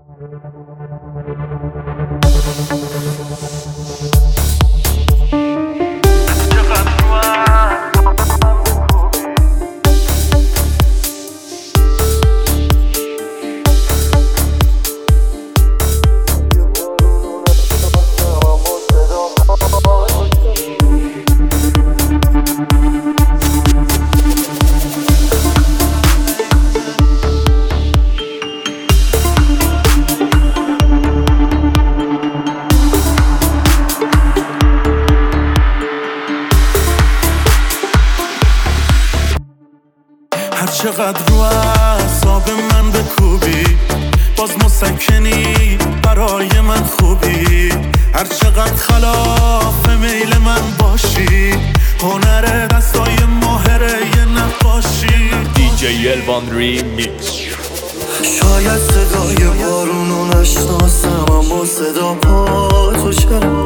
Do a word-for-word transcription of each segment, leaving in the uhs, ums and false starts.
هر چقدر رو اعصاب من بکوبی باز مسکنی برای من خوبی. هر چقدر خلاف میل من باشی هنر دستای ماهره یه نقاشی. دیجی الوان ریمیکس. شاید صدای بارونو نشناسم اما صدا پا تو چرا.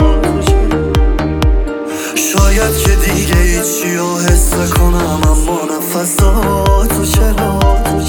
شاید که دیگه هیچی رو حس کنم اما نفساتو چرا.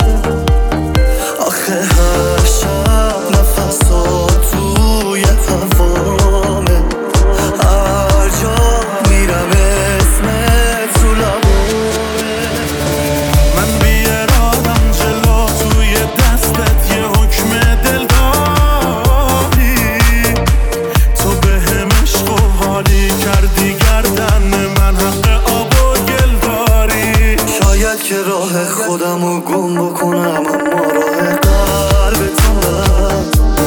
آخه هر شب نفسات توی هوامه، هر جا میرم اسمت تو لبامه. من بیارادم جلو توی دستت یه حکم دل داری. تو به هم عشق و حالی کردی گردن من حق آب و گل داری. شاید که راه خودم رو گم بکنم اما راه قلب تو من.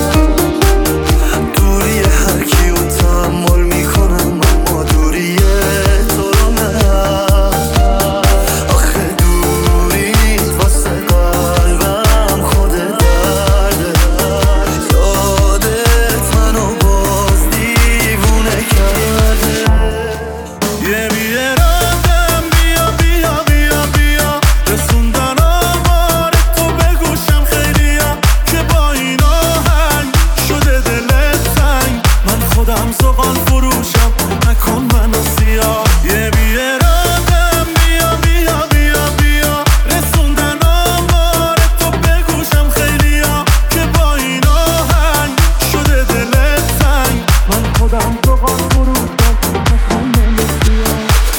دوری هر کی رو تحمل میکنم اما دوری تو رو نه. آخه دوری واسه قلبم خود درده. یادت منو باز دیوونه کرده. یه بیارادم بیا بیا بیا بیا رسوندن آمار تو به گوشم خیلیا که با این آهنگ شده دلت تنگ. من خودم زغال فروشم نکن منو سیاه. یه بیارادم بیا بیا بیا بیا رسوندن آمار تو به گوشم خیلیا که با این آهنگ شده دلت تنگ. من خودم زغال فروشم نکن منو سیاه.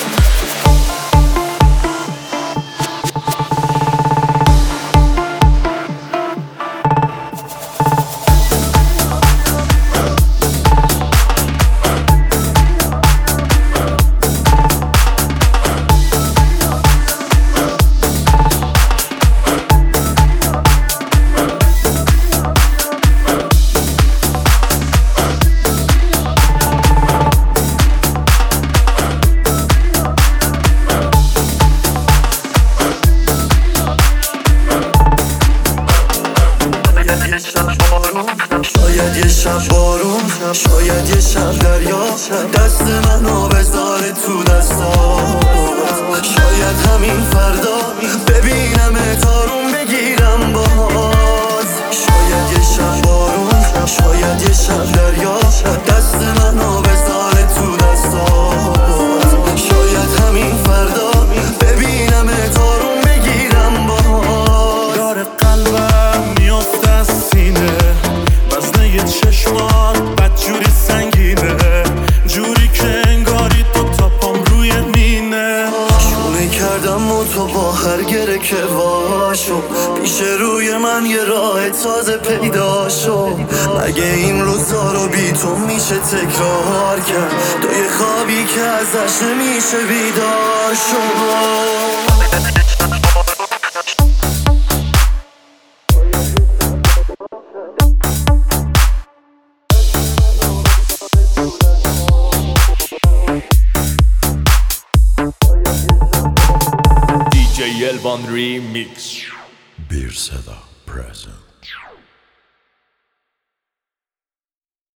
شاید یه شب بارون، شاید یه شب دریا دست منو بذاره تو دستات. شاید همین فردا ببینم تارون بگیرم باز. شاید یه شب بارون، شاید یه شب دریا دست منو بذاره تو دستات. شاید همین فردا ببینم تارون بگیرم باز. داره قلبم میافته از سینه وزنه یه چشمات بدجوری سنگینه. جوری که انگاری تو تاپام روی مینه. شونه کردم و تو با هر گره که واشو پیش روی من یه راه تازه پیدا شو. مگه این روزا رو بی تو میشه تکرار کرد؟ تو یه خوابی که ازش نمیشه بیدار شو. دیجی الوان ریمیکس. Bir Seda present.